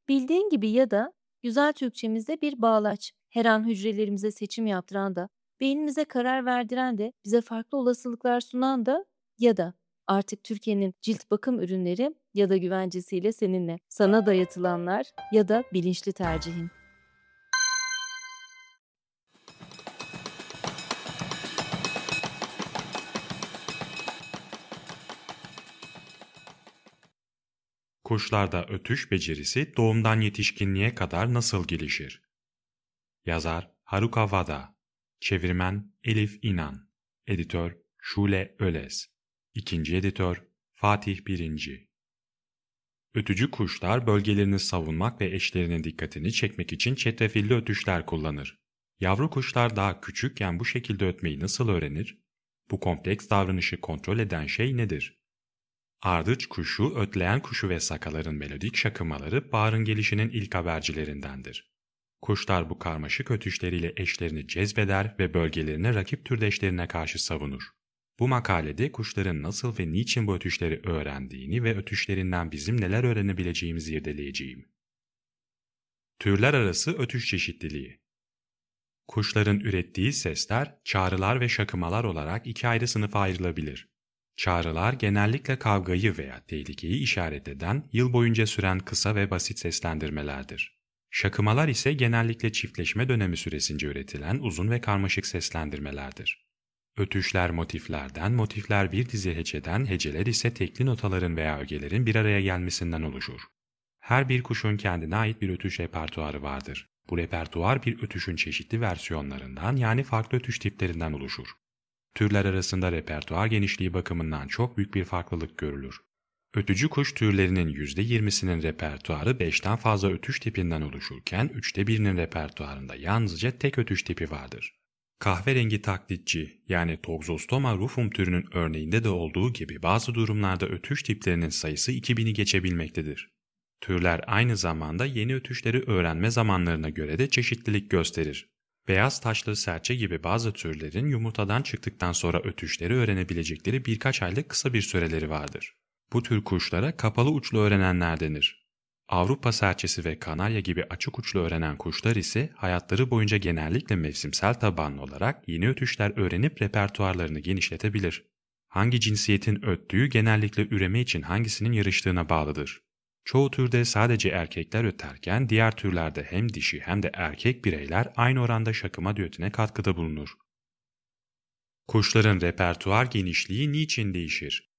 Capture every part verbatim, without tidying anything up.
Bildiğin gibi ya da güzel Türkçemizde bir bağlaç. Her an hücrelerimize seçim yaptıran da, beynimize karar verdiren de, bize farklı olasılıklar sunan da ya da artık Türkiye'nin cilt bakım ürünleri ya da güvencesiyle seninle. Sana dayatılanlar ya da bilinçli tercihin. Kuşlarda ötüş becerisi doğumdan yetişkinliğe kadar nasıl gelişir? Yazar Haruka Wada, çevirmen Elif İnan, editör Şule Öles, ikinci editör Fatih Birinci. Ötücü kuşlar bölgelerini savunmak ve eşlerinin dikkatini çekmek için çetrefilli ötüşler kullanır. Yavru kuşlar daha küçükken bu şekilde ötmeyi nasıl öğrenir? Bu kompleks davranışı kontrol eden şey nedir? Ardıç kuşu, ötleyen kuşu ve sakaların melodik şakımaları baharın gelişinin ilk habercilerindendir. Kuşlar bu karmaşık ötüşleriyle eşlerini cezbeder ve bölgelerini rakip türdeşlerine karşı savunur. Bu makalede kuşların nasıl ve niçin bu ötüşleri öğrendiğini ve ötüşlerinden bizim neler öğrenebileceğimizi irdeleyeceğim. Türler arası ötüş çeşitliliği. Kuşların ürettiği sesler, çağrılar ve şakımalar olarak iki ayrı sınıfa ayrılabilir. Çağrılar genellikle kavgayı veya tehlikeyi işaret eden, yıl boyunca süren kısa ve basit seslendirmelerdir. Şakımalar ise genellikle çiftleşme dönemi süresince üretilen uzun ve karmaşık seslendirmelerdir. Ötüşler motiflerden, motifler bir dizi heceden, heceler ise tekli notaların veya ögelerin bir araya gelmesinden oluşur. Her bir kuşun kendine ait bir ötüş repertuarı vardır. Bu repertuar bir ötüşün çeşitli versiyonlarından yani farklı ötüş tiplerinden oluşur. Türler arasında repertuar genişliği bakımından çok büyük bir farklılık görülür. Ötücü kuş türlerinin yüzde yirmisinin repertuarı beşten fazla ötüş tipinden oluşurken üçte birinin repertuarında yalnızca tek ötüş tipi vardır. Kahverengi taklitçi yani Toxostoma rufum türünün örneğinde de olduğu gibi bazı durumlarda ötüş tiplerinin sayısı iki bini geçebilmektedir. Türler aynı zamanda yeni ötüşleri öğrenme zamanlarına göre de çeşitlilik gösterir. Beyaz taşlı serçe gibi bazı türlerin yumurtadan çıktıktan sonra ötüşleri öğrenebilecekleri birkaç aylık kısa bir süreleri vardır. Bu tür kuşlara kapalı uçlu öğrenenler denir. Avrupa serçesi ve kanarya gibi açık uçlu öğrenen kuşlar ise hayatları boyunca genellikle mevsimsel tabanlı olarak yeni ötüşler öğrenip repertuarlarını genişletebilir. Hangi cinsiyetin öttüğü genellikle üreme için hangisinin yarıştığına bağlıdır. Çoğu türde sadece erkekler öterken diğer türlerde hem dişi hem de erkek bireyler aynı oranda şakıma düetine katkıda bulunur. Kuşların repertuar genişliği niçin değişir?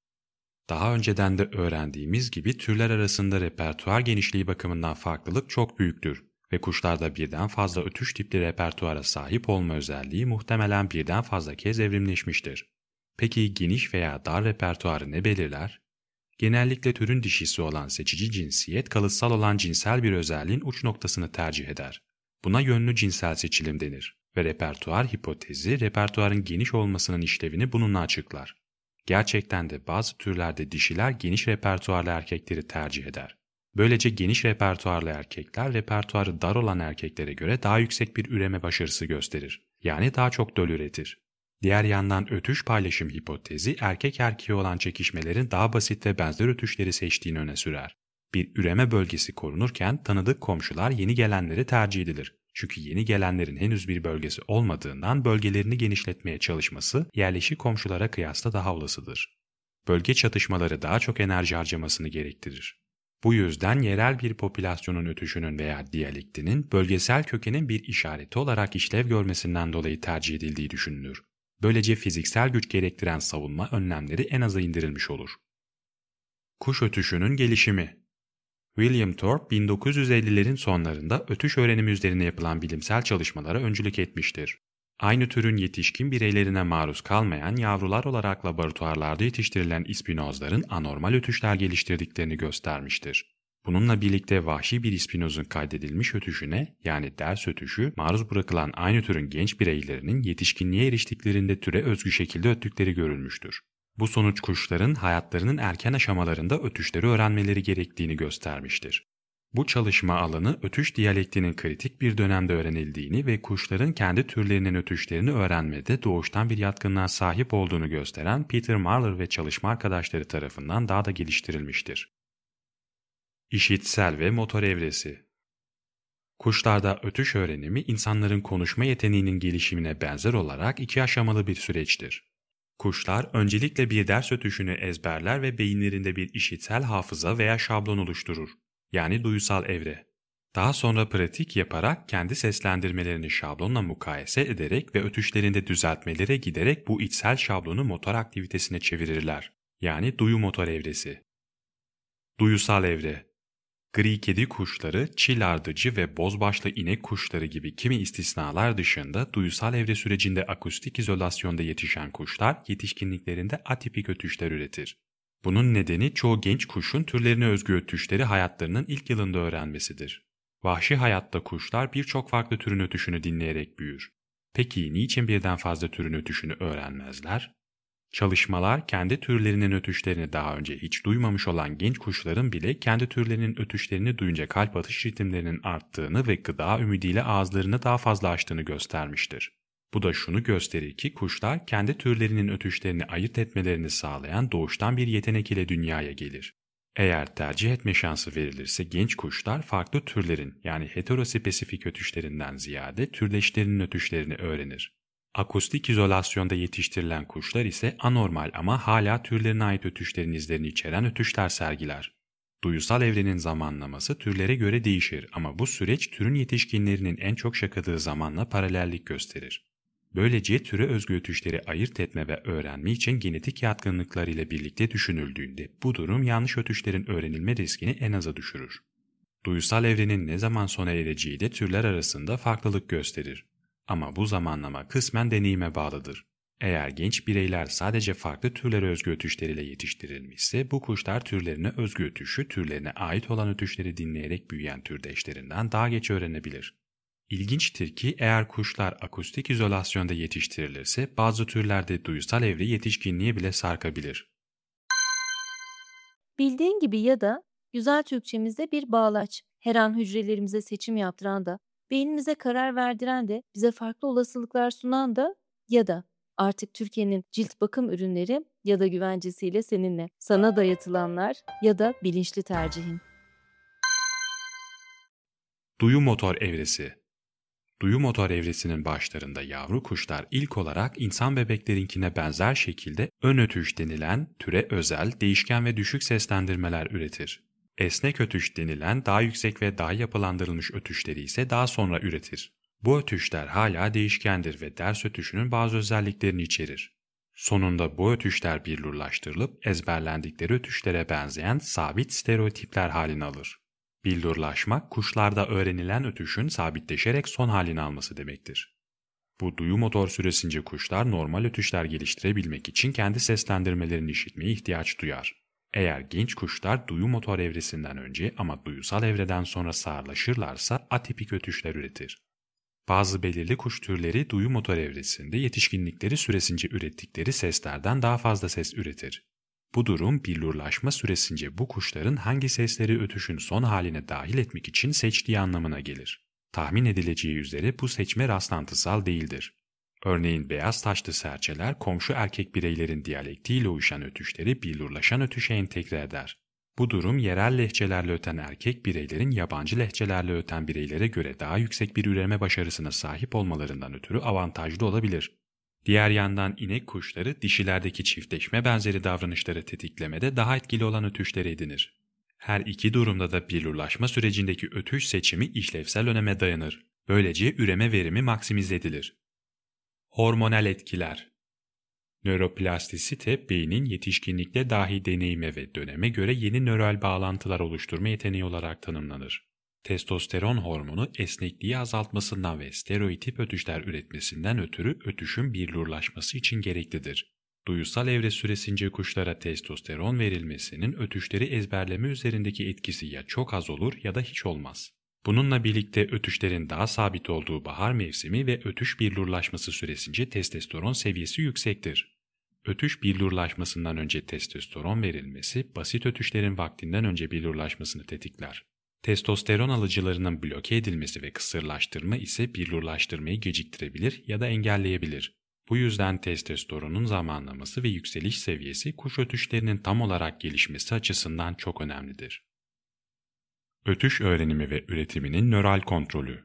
Daha önceden de öğrendiğimiz gibi türler arasında repertuar genişliği bakımından farklılık çok büyüktür ve kuşlarda birden fazla ötüş tipli repertuara sahip olma özelliği muhtemelen birden fazla kez evrimleşmiştir. Peki geniş veya dar repertuarı ne belirler? Genellikle türün dişisi olan seçici cinsiyet kalıtsal olan cinsel bir özelliğin uç noktasını tercih eder. Buna yönlü cinsel seçilim denir ve repertuar hipotezi repertuarın geniş olmasının işlevini bununla açıklar. Gerçekten de bazı türlerde dişiler geniş repertuarlı erkekleri tercih eder. Böylece geniş repertuarlı erkekler repertuarı dar olan erkeklere göre daha yüksek bir üreme başarısı gösterir. Yani daha çok döl üretir. Diğer yandan ötüş paylaşım hipotezi erkek erkeğe olan çekişmelerin daha basit ve benzer ötüşleri seçtiğini öne sürer. Bir üreme bölgesi korunurken tanıdık komşular yeni gelenleri tercih edilir. Çünkü yeni gelenlerin henüz bir bölgesi olmadığından bölgelerini genişletmeye çalışması yerleşik komşulara kıyasla daha olasıdır. Bölge çatışmaları daha çok enerji harcamasını gerektirir. Bu yüzden yerel bir popülasyonun ötüşünün veya diyalektinin bölgesel kökenin bir işareti olarak işlev görmesinden dolayı tercih edildiği düşünülür. Böylece fiziksel güç gerektiren savunma önlemleri en aza indirilmiş olur. Kuş ötüşünün gelişimi. William Thorpe bin dokuz yüz ellilerin sonlarında ötüş öğrenimi üzerine yapılan bilimsel çalışmalara öncülük etmiştir. Aynı türün yetişkin bireylerine maruz kalmayan yavrular olarak laboratuvarlarda yetiştirilen ispinozların anormal ötüşler geliştirdiklerini göstermiştir. Bununla birlikte vahşi bir ispinozun kaydedilmiş ötüşüne yani ders ötüşü maruz bırakılan aynı türün genç bireylerinin yetişkinliğe eriştiklerinde türe özgü şekilde öttükleri görülmüştür. Bu sonuç kuşların hayatlarının erken aşamalarında ötüşleri öğrenmeleri gerektiğini göstermiştir. Bu çalışma alanı ötüş diyalektinin kritik bir dönemde öğrenildiğini ve kuşların kendi türlerinin ötüşlerini öğrenmede doğuştan bir yatkınlığa sahip olduğunu gösteren Peter Marler ve çalışma arkadaşları tarafından daha da geliştirilmiştir. İşitsel ve motor evresi. Kuşlarda ötüş öğrenimi insanların konuşma yeteneğinin gelişimine benzer olarak iki aşamalı bir süreçtir. Kuşlar öncelikle bir ders ötüşünü ezberler ve beyinlerinde bir işitsel hafıza veya şablon oluşturur, yani duyusal evre. Daha sonra pratik yaparak kendi seslendirmelerini şablonla mukayese ederek ve ötüşlerinde düzeltmelere giderek bu içsel şablonu motor aktivitesine çevirirler, yani duyu motor evresi. Duyusal evre. Gri kedi kuşları, çil ardıcı ve bozbaşlı inek kuşları gibi kimi istisnalar dışında duyusal evre sürecinde akustik izolasyonda yetişen kuşlar yetişkinliklerinde atipik ötüşler üretir. Bunun nedeni çoğu genç kuşun türlerine özgü ötüşleri hayatlarının ilk yılında öğrenmesidir. Vahşi hayatta kuşlar birçok farklı türün ötüşünü dinleyerek büyür. Peki niçin birden fazla türün ötüşünü öğrenmezler? Çalışmalar kendi türlerinin ötüşlerini daha önce hiç duymamış olan genç kuşların bile kendi türlerinin ötüşlerini duyunca kalp atış ritimlerinin arttığını ve gıda ümidiyle ağızlarını daha fazla açtığını göstermiştir. Bu da şunu gösterir ki kuşlar kendi türlerinin ötüşlerini ayırt etmelerini sağlayan doğuştan bir yetenek ile dünyaya gelir. Eğer tercih etme şansı verilirse genç kuşlar farklı türlerin yani heterospesifik ötüşlerinden ziyade türleşlerinin ötüşlerini öğrenir. Akustik izolasyonda yetiştirilen kuşlar ise anormal ama hala türlerine ait ötüşlerin izlerini içeren ötüşler sergiler. Duyusal evrenin zamanlaması türlere göre değişir ama bu süreç türün yetişkinlerinin en çok şakadığı zamanla paralellik gösterir. Böylece türe özgü ötüşleri ayırt etme ve öğrenme için genetik yatkınlıklar ile birlikte düşünüldüğünde bu durum yanlış ötüşlerin öğrenilme riskini en aza düşürür. Duyusal evrenin ne zaman sona ereceği de türler arasında farklılık gösterir. Ama bu zamanlama kısmen deneyime bağlıdır. Eğer genç bireyler sadece farklı türlere özgü ötüşleriyle yetiştirilmişse bu kuşlar türlerine özgü ötüşü türlerine ait olan ötüşleri dinleyerek büyüyen türdeşlerinden daha geç öğrenebilir. İlginçtir ki eğer kuşlar akustik izolasyonda yetiştirilirse bazı türlerde duyusal evre yetişkinliğe bile sarkabilir. Bildiğin gibi ya da güzel Türkçemizde bir bağlaç, her an hücrelerimize seçim yaptıran da, beynimize karar verdiren de, bize farklı olasılıklar sunan da ya da artık Türkiye'nin cilt bakım ürünleri ya da güvencesiyle seninle, sana dayatılanlar ya da bilinçli tercihin. Duyu motor evresi. Duyu motor evresinin başlarında yavru kuşlar ilk olarak insan bebeklerinkine benzer şekilde ön ötüş denilen türe özel, değişken ve düşük seslendirmeler üretir. Esnek ötüş denilen daha yüksek ve daha yapılandırılmış ötüşleri ise daha sonra üretir. Bu ötüşler hala değişkendir ve ders ötüşünün bazı özelliklerini içerir. Sonunda bu ötüşler billurlaştırılıp ezberlendikleri ötüşlere benzeyen sabit stereotipler halini alır. Billurlaşmak, kuşlarda öğrenilen ötüşün sabitleşerek son halini alması demektir. Bu duyu motor süresince kuşlar normal ötüşler geliştirebilmek için kendi seslendirmelerini işitmeye ihtiyaç duyar. Eğer genç kuşlar duyu motor evresinden önce ama duyusal evreden sonra sağırlaşırlarsa atipik ötüşler üretir. Bazı belirli kuş türleri duyu motor evresinde yetişkinlikleri süresince ürettikleri seslerden daha fazla ses üretir. Bu durum billurlaşma süresince bu kuşların hangi sesleri ötüşün son haline dahil etmek için seçtiği anlamına gelir. Tahmin edileceği üzere bu seçme rastlantısal değildir. Örneğin beyaz taşlı serçeler komşu erkek bireylerin diyalektiyle uyuşan ötüşleri billurlaşan ötüşe entegre eder. Bu durum yerel lehçelerle öten erkek bireylerin yabancı lehçelerle öten bireylere göre daha yüksek bir üreme başarısına sahip olmalarından ötürü avantajlı olabilir. Diğer yandan inek kuşları dişilerdeki çiftleşme benzeri davranışları tetiklemede daha etkili olan ötüşleri edinir. Her iki durumda da billurlaşma sürecindeki ötüş seçimi işlevsel öneme dayanır. Böylece üreme verimi maksimize edilir. Hormonal etkiler. Nöroplastisite, beynin yetişkinlikte dahi deneyime ve döneme göre yeni nöral bağlantılar oluşturma yeteneği olarak tanımlanır. Testosteron hormonu esnekliği azaltmasından ve stereotip ötüşler üretmesinden ötürü ötüşün billurlaşması için gereklidir. Duyusal evre süresince kuşlara testosteron verilmesinin ötüşleri ezberleme üzerindeki etkisi ya çok az olur ya da hiç olmaz. Bununla birlikte ötüşlerin daha sabit olduğu bahar mevsimi ve ötüş billurlaşması süresince testosteron seviyesi yüksektir. Ötüş billurlaşmasından önce testosteron verilmesi basit ötüşlerin vaktinden önce billurlaşmasını tetikler. Testosteron alıcılarının bloke edilmesi ve kısırlaştırma ise billurlaştırmayı geciktirebilir ya da engelleyebilir. Bu yüzden testosteronun zamanlaması ve yükseliş seviyesi kuş ötüşlerinin tam olarak gelişmesi açısından çok önemlidir. Ötüş öğrenimi ve üretiminin nöral kontrolü.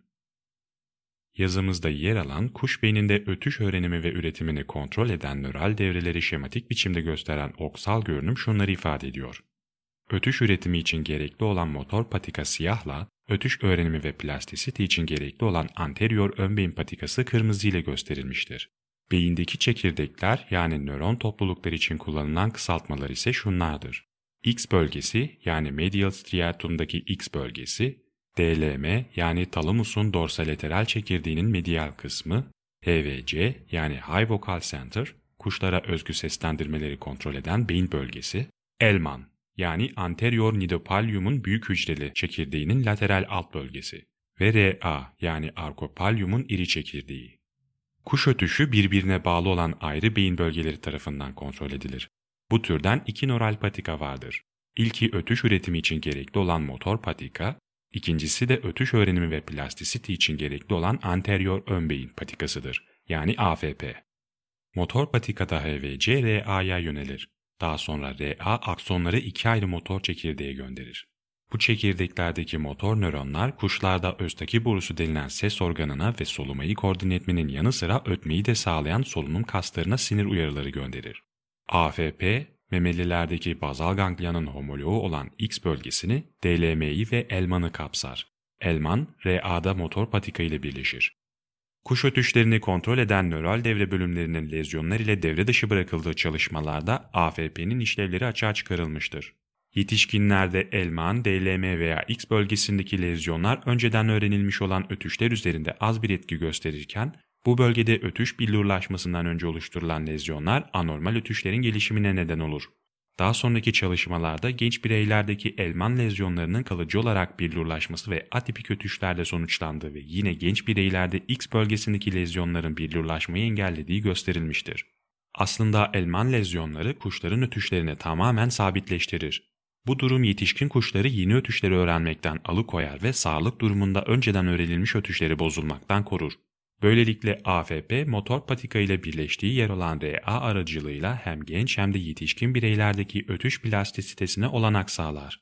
Yazımızda yer alan kuş beyninde ötüş öğrenimi ve üretimini kontrol eden nöral devreleri şematik biçimde gösteren oksal görünüm şunları ifade ediyor. Ötüş üretimi için gerekli olan motor patika siyahla, ötüş öğrenimi ve plastisite için gerekli olan anterior ön beyin patikası kırmızı ile gösterilmiştir. Beyindeki çekirdekler yani nöron toplulukları için kullanılan kısaltmalar ise şunlardır. X bölgesi yani medial striatum'daki X bölgesi, D L M yani talamusun dorsolateral çekirdeğinin medial kısmı, H V C yani high vocal center, kuşlara özgü seslendirmeleri kontrol eden beyin bölgesi, Elman yani anterior nidopallium'un büyük hücreli çekirdeğinin lateral alt bölgesi ve R A yani arcopallium'un iri çekirdeği. Kuş ötüşü birbirine bağlı olan ayrı beyin bölgeleri tarafından kontrol edilir. Bu türden iki nöral patika vardır. İlki ötüş üretimi için gerekli olan motor patika, ikincisi de ötüş öğrenimi ve plastisite için gerekli olan anterior ön beyin patikasıdır, yani A F P. Motor patikada H V C R A'ya yönelir. Daha sonra R A aksonları iki ayrı motor çekirdeğe gönderir. Bu çekirdeklerdeki motor nöronlar kuşlarda östaki borusu denilen ses organına ve solumayı koordine etmenin yanı sıra ötmeyi de sağlayan solunum kaslarına sinir uyarıları gönderir. A F P, memelilerdeki bazal ganglionun homoloğu olan X bölgesini, D L M'yi ve Elman'ı kapsar. Elman, R A'da motor patika ile birleşir. Kuş ötüşlerini kontrol eden nöral devre bölümlerinin lezyonlar ile devre dışı bırakıldığı çalışmalarda A F P'nin işlevleri açığa çıkarılmıştır. Yetişkinlerde Elman, D L M veya X bölgesindeki lezyonlar önceden öğrenilmiş olan ötüşler üzerinde az bir etki gösterirken, bu bölgede ötüş billurlaşmasından önce oluşturulan lezyonlar anormal ötüşlerin gelişimine neden olur. Daha sonraki çalışmalarda genç bireylerdeki Elman lezyonlarının kalıcı olarak billurlaşması ve atipik ötüşlerde sonuçlandığı ve yine genç bireylerde X bölgesindeki lezyonların billurlaşmayı engellediği gösterilmiştir. Aslında Elman lezyonları kuşların ötüşlerini tamamen sabitleştirir. Bu durum yetişkin kuşları yeni ötüşleri öğrenmekten alıkoyar ve sağlık durumunda önceden öğrenilmiş ötüşleri bozulmaktan korur. Böylelikle A F P motor patika ile birleştiği yer olan R A aracılığıyla hem genç hem de yetişkin bireylerdeki ötüş plastisitesine olanak sağlar.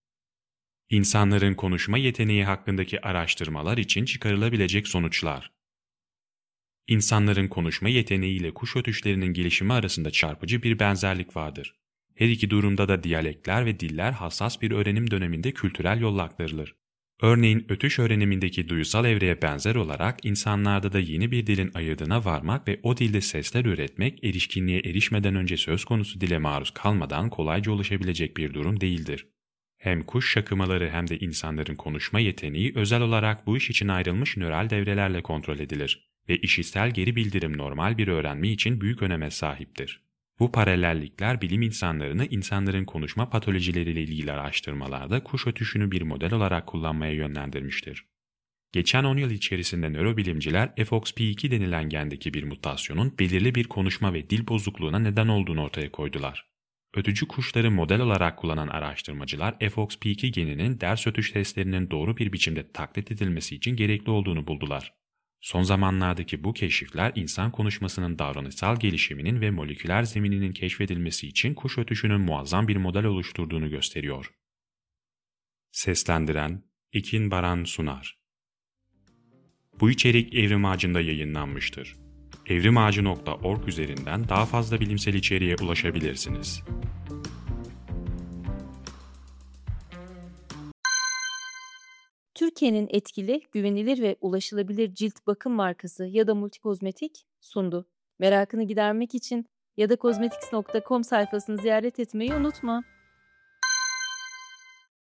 İnsanların konuşma yeteneği hakkındaki araştırmalar için çıkarılabilecek sonuçlar. İnsanların konuşma yeteneği ile kuş ötüşlerinin gelişimi arasında çarpıcı bir benzerlik vardır. Her iki durumda da diyalekler ve diller hassas bir öğrenim döneminde kültürel yolla aktarılır. Örneğin ötüş öğrenimindeki duyusal evreye benzer olarak insanlarda da yeni bir dilin ayırdına varmak ve o dilde sesler üretmek erişkinliğe erişmeden önce söz konusu dile maruz kalmadan kolayca ulaşabilecek bir durum değildir. Hem kuş şakımaları hem de insanların konuşma yeteneği özel olarak bu iş için ayrılmış nöral devrelerle kontrol edilir ve işitsel geri bildirim normal bir öğrenme için büyük öneme sahiptir. Bu paralellikler bilim insanlarını insanların konuşma patolojileriyle ilgili araştırmalarda kuş ötüşünü bir model olarak kullanmaya yönlendirmiştir. Geçen on yıl içerisinde nörobilimciler F O X P iki denilen gendeki bir mutasyonun belirli bir konuşma ve dil bozukluğuna neden olduğunu ortaya koydular. Ötücü kuşları model olarak kullanan araştırmacılar F O X P iki geninin ders ötüş testlerinin doğru bir biçimde taklit edilmesi için gerekli olduğunu buldular. Son zamanlardaki bu keşifler insan konuşmasının davranışsal gelişiminin ve moleküler zemininin keşfedilmesi için kuş ötüşünün muazzam bir model oluşturduğunu gösteriyor. Seslendiren Ekin Baran Sunar. Bu içerik Evrim Ağacı'nda yayınlanmıştır. evrimağacı nokta org üzerinden daha fazla bilimsel içeriğe ulaşabilirsiniz. Türkiye'nin etkili, güvenilir ve ulaşılabilir cilt bakım markası ya da Multikozmetik sundu. Merakını gidermek için ya da kozmetiks nokta com sayfasını ziyaret etmeyi unutma.